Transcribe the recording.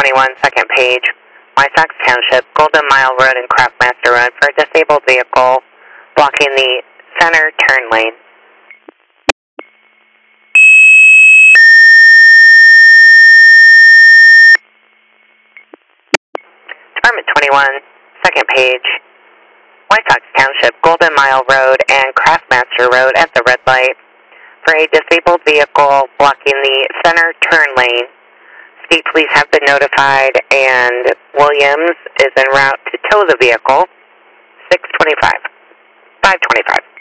21, second page, Wysox Township, Golden Mile Road and Craftmaster Road for a disabled vehicle blocking the center turn lane. Department 21, second page, Wysox Township, Golden Mile Road and Craftmaster Road at the red light for a disabled vehicle blocking the center turn lane. State police have been notified and Williams is en route to tow the vehicle. 625, 525.